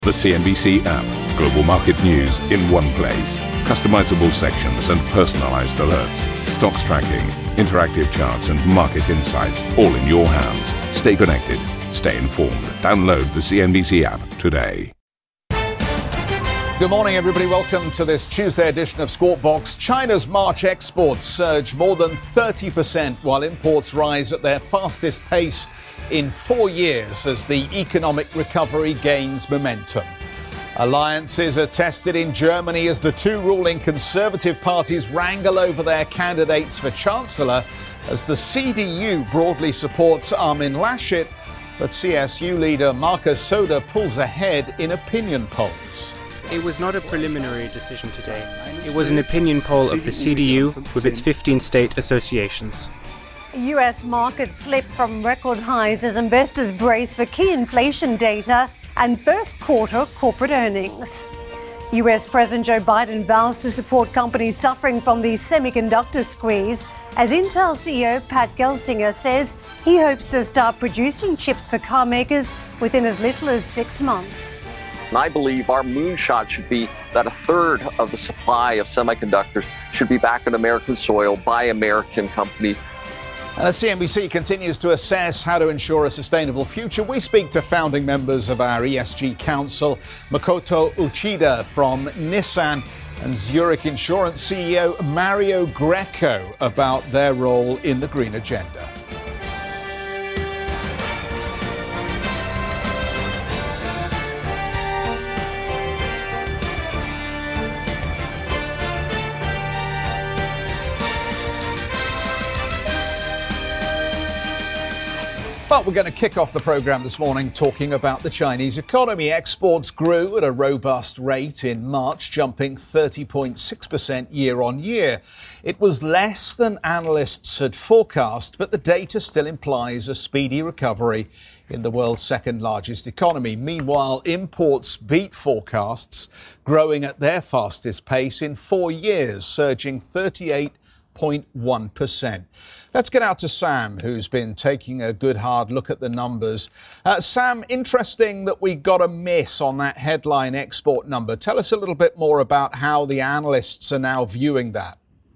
The CNBC app. Global market news in one place. Customizable sections and personalized alerts. Stocks tracking, interactive charts and market insights all in your hands. Stay connected. Stay informed. Download the CNBC app today. Good morning, everybody. Welcome to this Tuesday edition of Squawk Box. China's March exports surge more than 30%, while imports rise at their fastest pace in 4 years as the economic recovery gains momentum. Alliances are tested in Germany as the two ruling Conservative parties wrangle over their candidates for Chancellor, as the CDU broadly supports Armin Laschet, but CSU leader Markus Söder pulls ahead in opinion polls. It was not a preliminary decision today. It was an opinion poll of the CDU with its 15 state associations. US markets slip from record highs as investors brace for key inflation data and first quarter corporate earnings. US President Joe Biden vows to support companies suffering from the semiconductor squeeze, as Intel CEO Pat Gelsinger says he hopes to start producing chips for car makers within as little as 6 months. And I believe our moonshot should be that a third of the supply of semiconductors should be back on American soil by American companies. And as CNBC continues to assess how to ensure a sustainable future, we speak to founding members of our ESG Council, Makoto Uchida from Nissan and Zurich Insurance CEO Mario Greco, about their role in the green agenda. But we're going to kick off the programme this morning talking about the Chinese economy. Exports grew at a robust rate in March, jumping 30.6% year on year. It was less than analysts had forecast, but the data still implies a speedy recovery in the world's second largest economy. Meanwhile, imports beat forecasts, growing at their fastest pace in 4 years, surging 38.1%. Let's get out to Sam, who's been taking a good hard look at the numbers. Sam, interesting that we got a miss on that headline export number. Tell us a little bit more about how the analysts are now viewing that.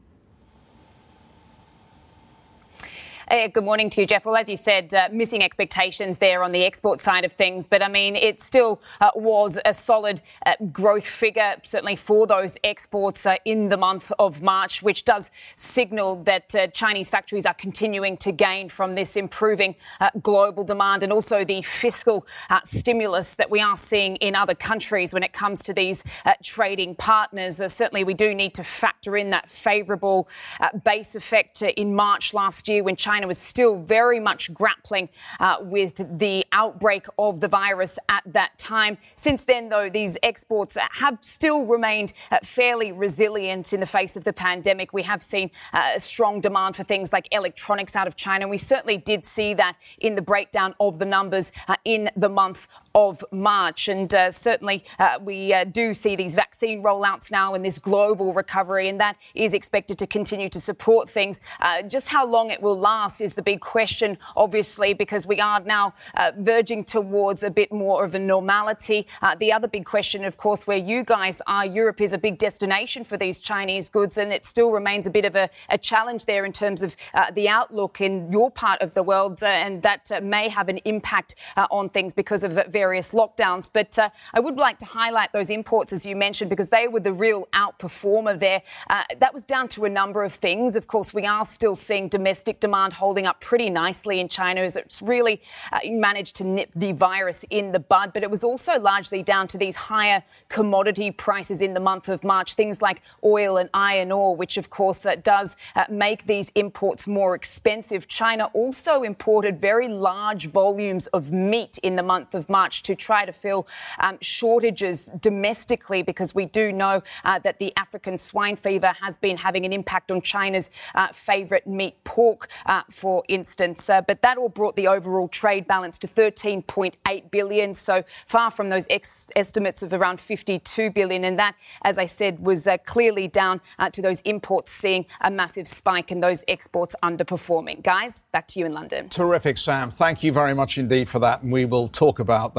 Good morning to you, Jeff. Well, as you said, missing expectations there on the export side of things. But, I mean, it still was a solid growth figure, certainly for those exports in the month of March, which does signal that Chinese factories are continuing to gain from this improving global demand and also the fiscal stimulus that we are seeing in other countries when it comes to these trading partners. Certainly, we do need to factor in that favourable base effect in March last year when China was still very much grappling with the outbreak of the virus at that time. Since then, though, these exports have still remained fairly resilient in the face of the pandemic. We have seen strong demand for things like electronics out of China. We certainly did see that in the breakdown of the numbers in the month of March. And certainly we do see these vaccine rollouts now in this global recovery, and that is expected to continue to support things. Just how long it will last is the big question, obviously, because we are now verging towards a bit more of a normality. The other big question, of course, where you guys are, Europe is a big destination for these Chinese goods, and it still remains a bit of a challenge there in terms of the outlook in your part of the world, and that may have an impact on things because of various lockdowns. But I would like to highlight those imports, as you mentioned, because they were the real outperformer there. That was down to a number of things. Of course, we are still seeing domestic demand holding up pretty nicely in China as it's really managed to nip the virus in the bud. But it was also largely down to these higher commodity prices in the month of March, things like oil and iron ore, which, of course, does make these imports more expensive. China also imported very large volumes of meat in the month of March to try to fill shortages domestically, because we do know that the African swine fever has been having an impact on China's favourite meat, pork, for instance. But that all brought the overall trade balance to 13.8 billion, so far from those estimates of around 52 billion. And that, as I said, was clearly down to those imports seeing a massive spike and those exports underperforming. Guys, back to you in London. Terrific, Sam. Thank you very much indeed for that. And we will talk about that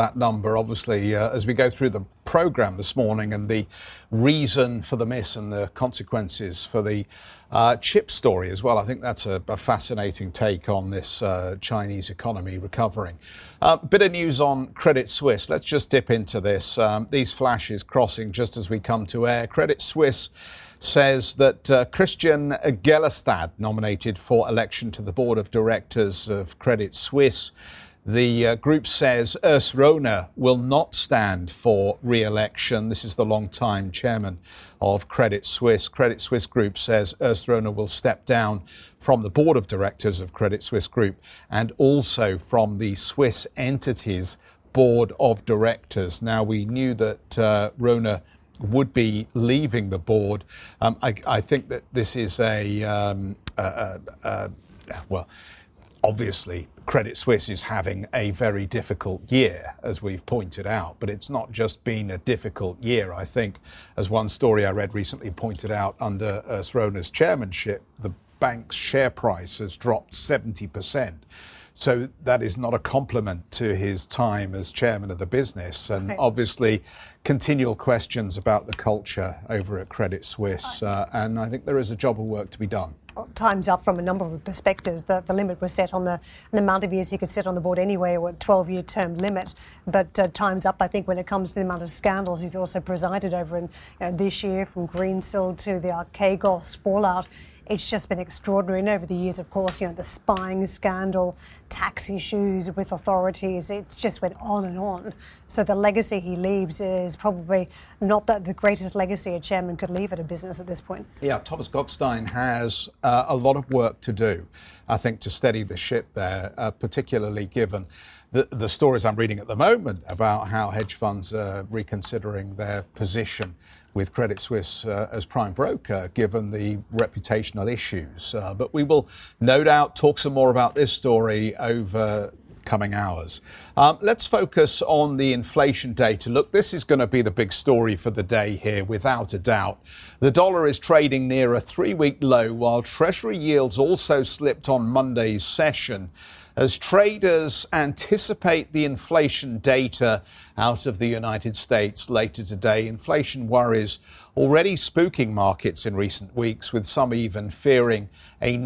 that number, obviously, as we go through the program this morning, and the reason for the miss and the consequences for the chip story as well. I think that's a fascinating take on this Chinese economy recovering. Bit of news on Credit Suisse. Let's just dip into this. These flashes crossing just as we come to air. Credit Suisse says that Christian Gellerstad nominated for election to the board of directors of Credit Suisse. The group says Urs Rohner will not stand for re-election. This is the long-time chairman of Credit Suisse. Credit Suisse Group says Urs Rohner will step down from the board of directors of Credit Suisse Group and also from the Swiss entity's board of directors. Now, we knew that Rohner would be leaving the board. I think that this is well, obviously, Credit Suisse is having a very difficult year, as we've pointed out, but it's not just been a difficult year. I think, as one story I read recently pointed out, under Urs Rohner's chairmanship, the bank's share price has dropped 70%. So that is not a compliment to his time as chairman of the business. And obviously, continual questions about the culture over at Credit Suisse. And I think there is a job of work to be done. Well, time's up from a number of perspectives. The limit was set on the amount of years he could sit on the board anyway, or a 12-year term limit. But time's up, I think, when it comes to the amount of scandals he's also presided over. And this year, from Greensill to the Archegos fallout, it's just been extraordinary. And over the years, of course, the spying scandal, tax issues with authorities, it just went on and on. So the legacy he leaves is probably not the greatest legacy a chairman could leave at a business at this point. Yeah, Thomas Gottstein has a lot of work to do, I think, to steady the ship there, particularly given the stories I'm reading at the moment about how hedge funds are reconsidering their position with Credit Suisse as prime broker, given the reputational issues. But we will no doubt talk some more about this story over coming hours. Let's focus on the inflation data. Look, this is going to be the big story for the day here, without a doubt. The dollar is trading near a 3-week low, while Treasury yields also slipped on Monday's session. As traders anticipate the inflation data out of the United States later today, inflation worries already spooking markets in recent weeks, with some even fearing a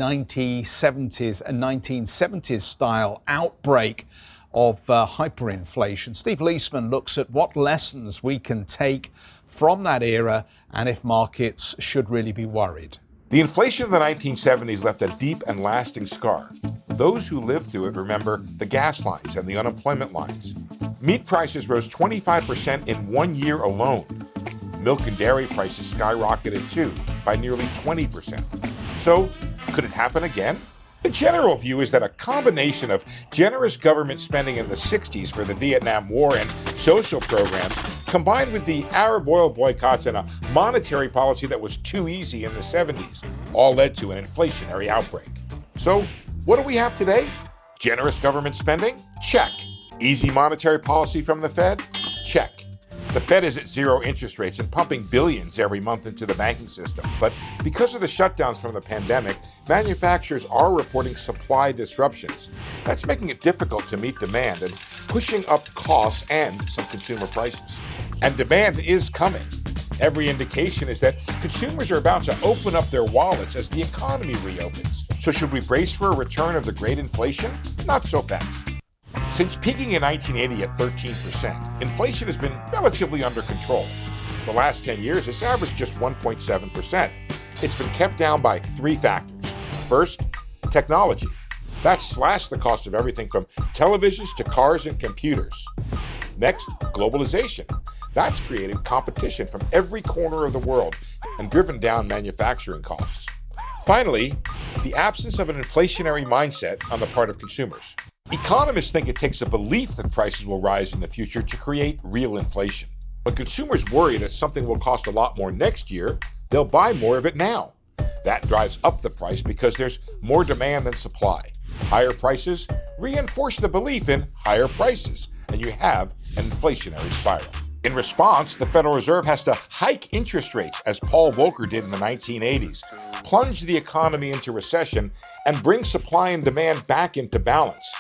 1970s style outbreak of hyperinflation. Steve Leisman looks at what lessons we can take from that era and if markets should really be worried. The inflation of the 1970s left a deep and lasting scar. Those who lived through it remember the gas lines and the unemployment lines. Meat prices rose 25% in 1 year alone. Milk and dairy prices skyrocketed too, by nearly 20%. So, could it happen again? The general view is that a combination of generous government spending in the 60s for the Vietnam War and social programs, combined with the Arab oil boycotts and a monetary policy that was too easy in the 70s, all led to an inflationary outbreak. So, what do we have today? Generous government spending? Check. Easy monetary policy from the Fed? Check. The Fed is at zero interest rates and pumping billions every month into the banking system. But because of the shutdowns from the pandemic, manufacturers are reporting supply disruptions. That's making it difficult to meet demand and pushing up costs and some consumer prices. And demand is coming. Every indication is that consumers are about to open up their wallets as the economy reopens. So should we brace for a return of the great inflation? Not so fast. Since peaking in 1980 at 13%, inflation has been relatively under control. The last 10 years, it's averaged just 1.7%. It's been kept down by 3 factors. First, technology. That's slashed the cost of everything from televisions to cars and computers. Next, globalization. That's created competition from every corner of the world and driven down manufacturing costs. Finally, the absence of an inflationary mindset on the part of consumers. Economists think it takes a belief that prices will rise in the future to create real inflation. When consumers worry that something will cost a lot more next year, they'll buy more of it now. That drives up the price because there's more demand than supply. Higher prices reinforce the belief in higher prices, and you have an inflationary spiral. In response, the Federal Reserve has to hike interest rates, as Paul Volcker did in the 1980s, plunge the economy into recession, and bring supply and demand back into balance.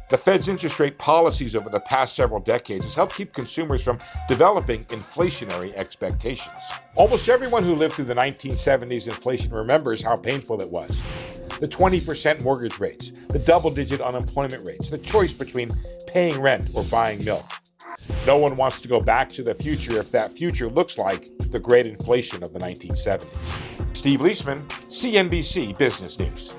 The Fed's interest rate policies over the past several decades has helped keep consumers from developing inflationary expectations. Almost everyone who lived through the 1970s inflation remembers how painful it was. The 20% mortgage rates, the double-digit unemployment rates, the choice between paying rent or buying milk. No one wants to go back to the future if that future looks like the great inflation of the 1970s. Steve Leisman, CNBC Business News.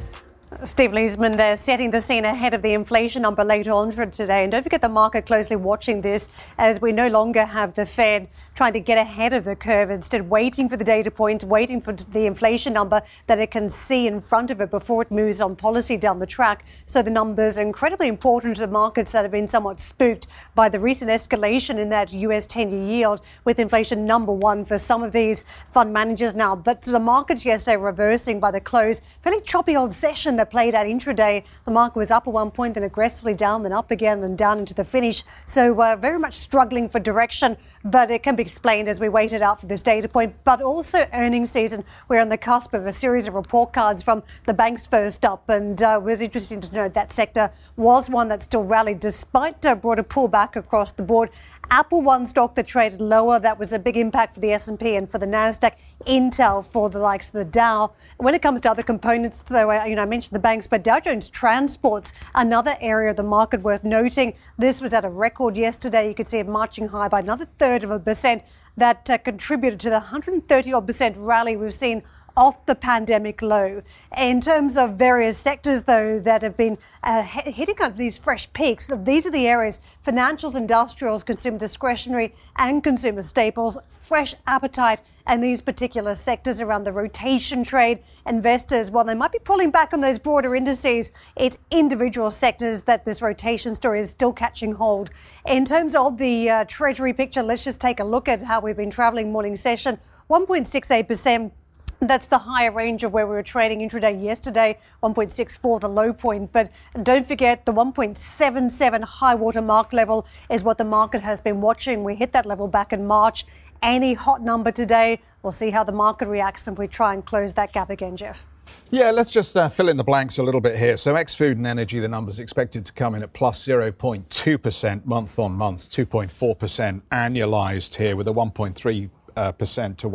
Steve Leisman there setting the scene ahead of the inflation number later on for today. And don't forget the market closely watching this as we no longer have the Fed trying to get ahead of the curve, instead waiting for the data point, waiting for the inflation number that it can see in front of it before it moves on policy down the track. So the numbers are incredibly important to the markets that have been somewhat spooked by the recent escalation in that US 10-year yield, with inflation number one for some of these fund managers now. But the markets yesterday reversing by the close. Fairly choppy old session that played out intraday. The market was up at one point, then aggressively down, then up again, then down into the finish. So very much struggling for direction, but it can be explained as we waited out for this data point. But also earnings season, we're on the cusp of a series of report cards from the banks first up, and it was interesting to note that sector was one that still rallied despite a broader pullback across the board. Apple, one stock that traded lower. That was a big impact for the S&P and for the Nasdaq. Intel for the likes of the Dow. When it comes to other components, though, I mentioned the banks, but Dow Jones Transport's another area of the market worth noting. This was at a record yesterday. You could see it marching high by another 1/3%. That contributed to the 130% rally we've seen off the pandemic low. In terms of various sectors, though, that have been hitting up these fresh peaks, these are the areas: financials, industrials, consumer discretionary and consumer staples, fresh appetite, and these particular sectors around the rotation trade. Investors, while they might be pulling back on those broader indices, it's individual sectors that this rotation story is still catching hold. In terms of the Treasury picture, let's just take a look at how we've been traveling morning session. 1.68%. That's the higher range of where we were trading intraday yesterday, 1.64 the low point. But don't forget the 1.77 high water mark level is what the market has been watching. We hit that level back in March. Any hot number today, we'll see how the market reacts and we try and close that gap again, Jeff. Yeah, let's just fill in the blanks a little bit here. So ex-food and energy, the numbers expected to come in at plus 0.2% month on month, 2.4% annualized here, with a 1.3% to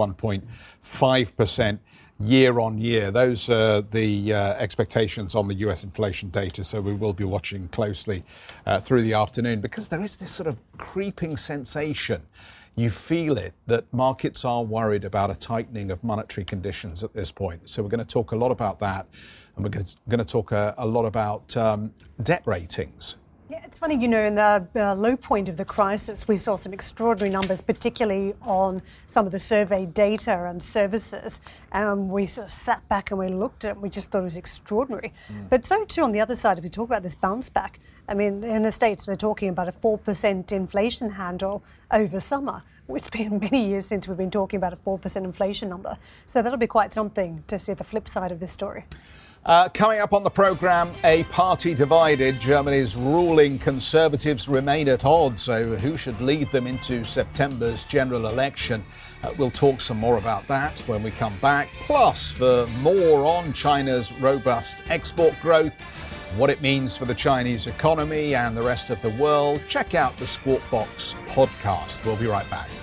1.5% year on year. Those are the expectations on the US inflation data. So we will be watching closely through the afternoon, because there is this sort of creeping sensation. You feel it, that markets are worried about a tightening of monetary conditions at this point. So we're going to talk a lot about that, and we're going to talk a lot about debt ratings. Yeah, it's funny, in the low point of the crisis, we saw some extraordinary numbers, particularly on some of the survey data and services. We sort of sat back and we looked at it and we just thought it was extraordinary. But so too on the other side, if we talk about this bounce back, in the States, they're talking about a 4% inflation handle over summer. It's been many years since we've been talking about a 4% inflation number. So that'll be quite something to see the flip side of this story. Coming up on the programme, a party divided. Germany's ruling Conservatives remain at odds over who should lead them into September's general election. We'll talk some more about that when we come back. Plus, for more on China's robust export growth, what it means for the Chinese economy and the rest of the world, check out the Squawk Box podcast. We'll be right back.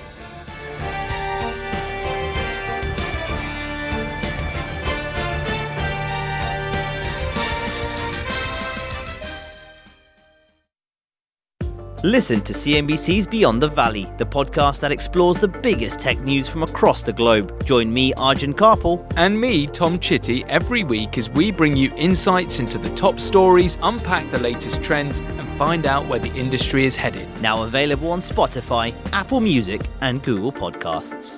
Listen to CNBC's Beyond the Valley, the podcast that explores the biggest tech news from across the globe. Join me, Arjun Karpal. And me, Tom Chitty, every week as we bring you insights into the top stories, unpack the latest trends, and find out where the industry is headed. Now available on Spotify, Apple Music, and Google Podcasts.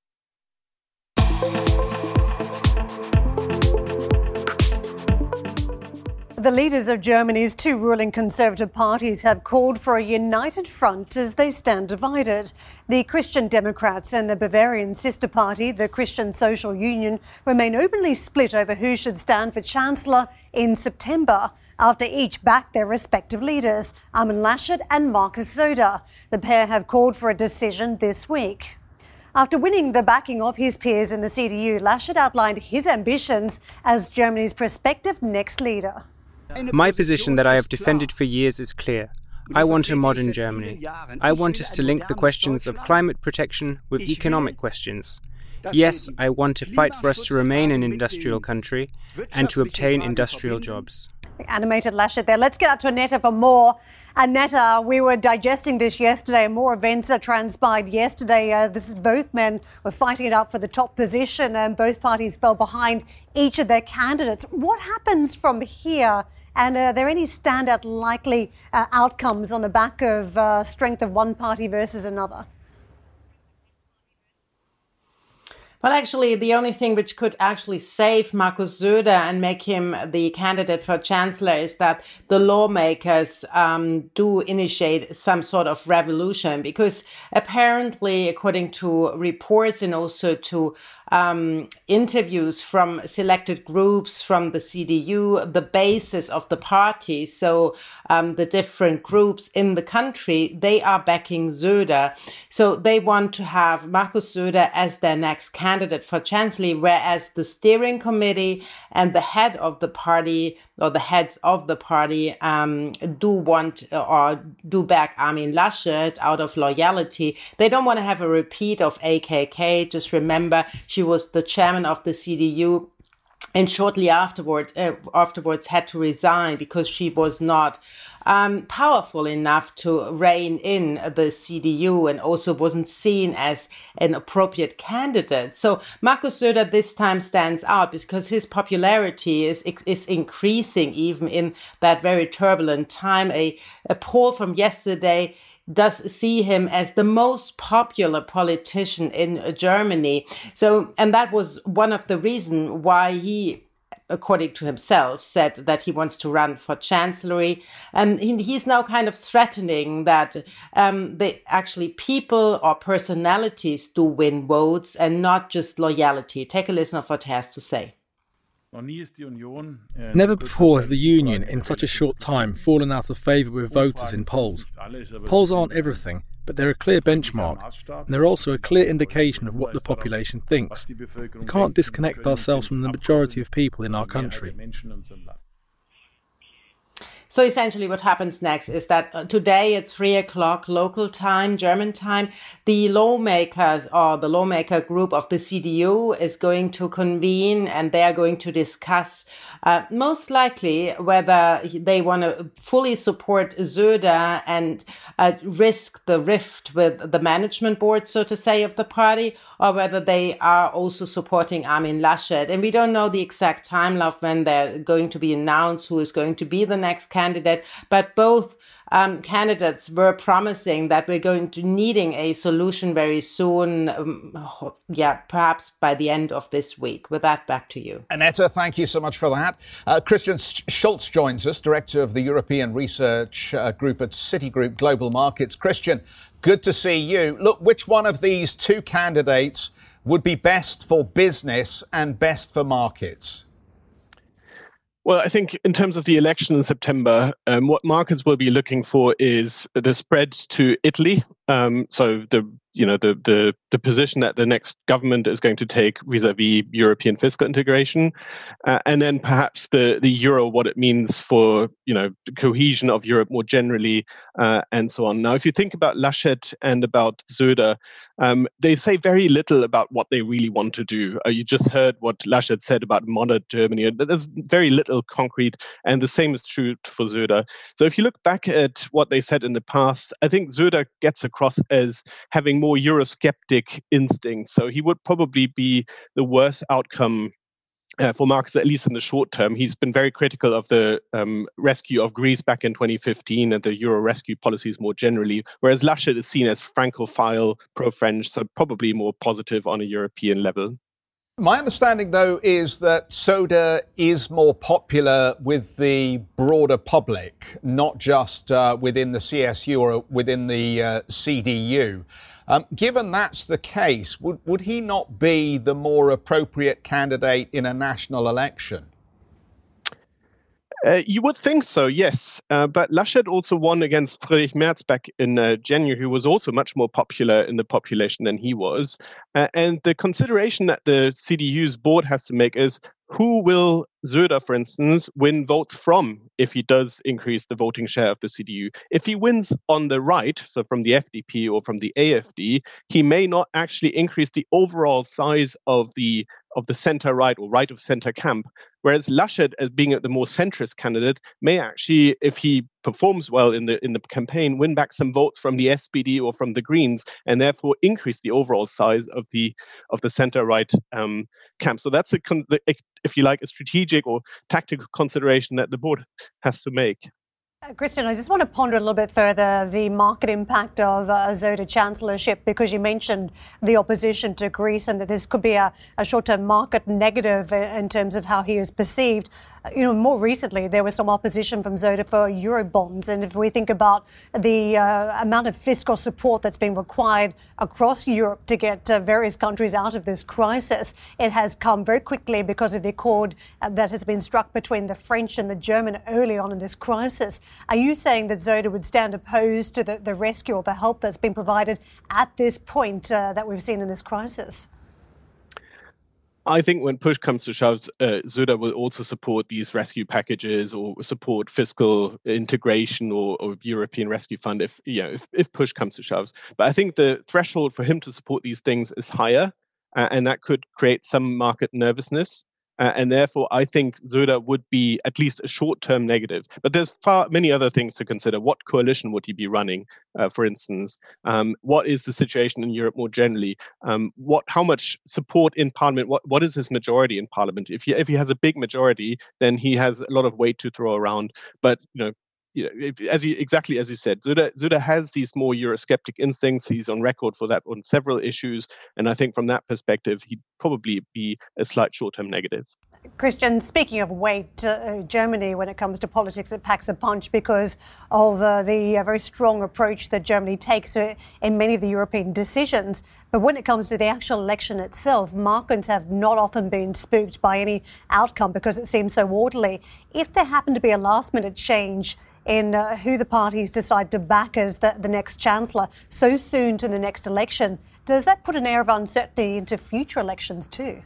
The leaders of Germany's two ruling Conservative parties have called for a united front as they stand divided. The Christian Democrats and the Bavarian sister party, the Christian Social Union, remain openly split over who should stand for Chancellor in September, after each backed their respective leaders, Armin Laschet and Markus Söder. The pair have called for a decision this week. After winning the backing of his peers in the CDU, Laschet outlined his ambitions as Germany's prospective next leader. My position that I have defended for years is clear. I want a modern Germany. I want us to link the questions of climate protection with economic questions. Yes, I want to fight for us to remain an industrial country and to obtain industrial jobs. Animated Laschet there. Let's get out to Annetta for more. Annetta, we were digesting this yesterday. More events transpired yesterday. Both men were fighting it out for the top position and both parties fell behind each of their candidates. What happens from here? And are there any standout likely outcomes on the back of strength of one party versus another? Well, actually, the only thing which could actually save Markus Söder and make him the candidate for chancellor is that the lawmakers do initiate some sort of revolution, because apparently, according to reports and also to interviews from selected groups from the CDU, the basis of the party, so the different groups in the country, they are backing Söder. So they want to have Markus Söder as their next candidate for chancellor, whereas the steering committee and the head of the party, or the heads of the party, do want or do back Armin Laschet out of loyalty. They don't want to have a repeat of AKK. Just remember, she was the chairman of the CDU and shortly afterwards had to resign because she was not powerful enough to rein in the CDU and also wasn't seen as an appropriate candidate. So Markus Söder this time stands out because his popularity is increasing even in that very turbulent time. A poll from yesterday does see him as the most popular politician in Germany. So, and that was one of the reasons why he, according to himself, said that he wants to run for chancellery. And he's now kind of threatening that actually people or personalities do win votes and not just loyalty. Take a listen of what he has to say. Never before has the Union, in such a short time, fallen out of favour with voters in polls. Polls aren't everything, but they're a clear benchmark, and they're also a clear indication of what the population thinks. We can't disconnect ourselves from the majority of people in our country. So essentially what happens next is that today at 3:00 local time, German time, the lawmakers or the lawmaker group of the CDU is going to convene and they are going to discuss most likely whether they want to fully support Söder and risk the rift with the management board, so to say, of the party, or whether they are also supporting Armin Laschet. And we don't know the exact timeline of when they're going to be announced, who is going to be the next candidate, but both candidates were promising that we're going to needing a solution very soon, perhaps by the end of this week. With that, back to you. Annetta, thank you so much for that. Christian Schulz joins us, Director of the European Research Group at Citigroup Global Markets. Christian, good to see you. Look, which one of these two candidates would be best for business and best for markets? Well, I think in terms of the election in September, what markets will be looking for is the spread to Italy. So the position that the next government is going to take vis-a-vis European fiscal integration, and then perhaps the euro, what it means for the cohesion of Europe more generally, and so on. Now, if you think about Laschet and about Söder, they say very little about what they really want to do. You just heard what Laschet said about modern Germany. There's very little concrete, and the same is true for Söder. So if you look back at what they said in the past, I think Söder gets across as having more Eurosceptic instincts. So he would probably be the worst outcome for markets, at least in the short term. He's been very critical of the rescue of Greece back in 2015 and the Euro rescue policies more generally, whereas Laschet is seen as Francophile, pro-French, so probably more positive on a European level. My understanding, though, is that Söder is more popular with the broader public, not just within the CSU or within the CDU. Given that's the case, would he not be the more appropriate candidate in a national election? You would think so, yes. But Laschet also won against Friedrich Merz back in January, who was also much more popular in the population than he was. And the consideration that the CDU's board has to make is, who will Söder, for instance, win votes from if he does increase the voting share of the CDU? If he wins on the right, so from the FDP or from the AfD, he may not actually increase the overall size of the center-right or right-of-center camp, whereas Laschet, as being the more centrist candidate, may actually, if he performs well in the campaign, win back some votes from the SPD or from the Greens, and therefore increase the overall size of the center-right camp. So that's if you like, a strategic or tactical consideration that the board has to make. Christian, I just want to ponder a little bit further the market impact of Söder chancellorship, because you mentioned the opposition to Greece and that this could be a short-term market negative in terms of how he is perceived. More recently, there was some opposition from Söder for Eurobonds. And if we think about the amount of fiscal support that's been required across Europe to get various countries out of this crisis, it has come very quickly because of the accord that has been struck between the French and the German early on in this crisis. Are you saying that Söder would stand opposed to the rescue or the help that's been provided at this point that we've seen in this crisis? I think when push comes to shove, Söder will also support these rescue packages or support fiscal integration or European Rescue Fund if push comes to shove. But I think the threshold for him to support these things is higher, and that could create some market nervousness. And therefore, I think Söder would be at least a short-term negative. But there's many other things to consider. What coalition would he be running, for instance? What is the situation in Europe more generally? How much support in Parliament? What is his majority in Parliament? If he has a big majority, then he has a lot of weight to throw around. But exactly as you said, Söder has these more Eurosceptic instincts. He's on record for that on several issues. And I think from that perspective, he'd probably be a slight short-term negative. Christian, speaking of weight, Germany, when it comes to politics, it packs a punch because of the very strong approach that Germany takes in many of the European decisions. But when it comes to the actual election itself, markets have not often been spooked by any outcome because it seems so orderly. If there happened to be a last-minute change in who the parties decide to back as the next chancellor so soon to the next election, does that put an air of uncertainty into future elections too?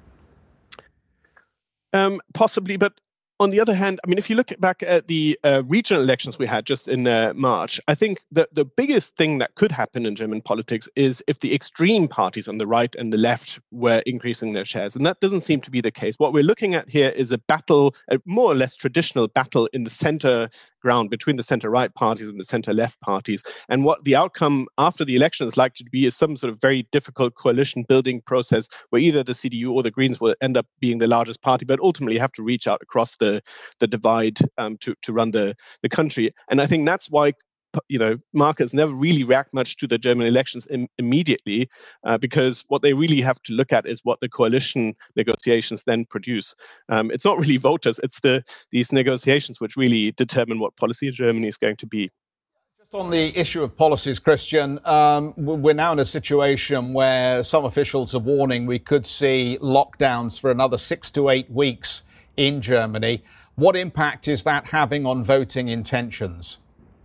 Possibly, but on the other hand, I mean, if you look back at the regional elections we had just in March, I think the biggest thing that could happen in German politics is if the extreme parties on the right and the left were increasing their shares. And that doesn't seem to be the case. What we're looking at here is a battle, a more or less traditional battle in the center ground between the center-right parties and the center-left parties. And what the outcome after the election is likely to be is some sort of very difficult coalition-building process where either the CDU or the Greens will end up being the largest party, but ultimately have to reach out across the divide to run the country. And I think that's why markets never really react much to the German elections immediately, because what they really have to look at is what the coalition negotiations then produce. It's not really voters, it's these negotiations which really determine what policy in Germany is going to be. Just on the issue of policies, Christian, we're now in a situation where some officials are warning we could see lockdowns for another 6 to 8 weeks in Germany. What impact is that having on voting intentions?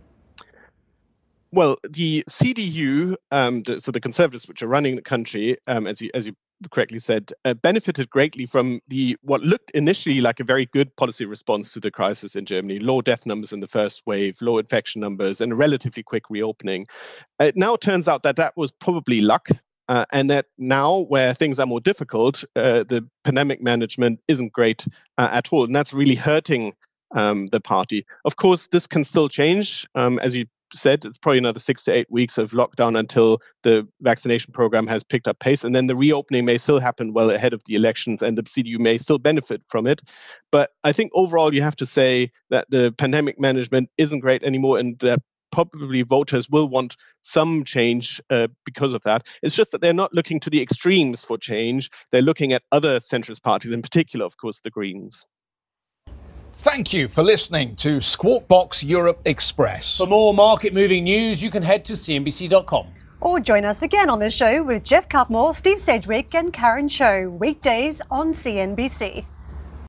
Well, the CDU, so the Conservatives, which are running the country, as you correctly said, benefited greatly from what looked initially like a very good policy response to the crisis in Germany. Low death numbers in the first wave, low infection numbers, and a relatively quick reopening. It now turns out that was probably luck. And that now, where things are more difficult, the pandemic management isn't great at all. And that's really hurting the party. Of course, this can still change. As you said, it's probably another 6 to 8 weeks of lockdown until the vaccination program has picked up pace. And then the reopening may still happen well ahead of the elections, and the CDU may still benefit from it. But I think overall, you have to say that the pandemic management isn't great anymore, and that probably voters will want some change because of that. It's just that they're not looking to the extremes for change. They're looking at other centrist parties, in particular, of course, the Greens. Thank you for listening to Squawk Box Europe Express. For more market-moving news, you can head to CNBC.com. Or join us again on the show with Jeff Cutmore, Steve Sedgwick and Karen Cho, weekdays on CNBC.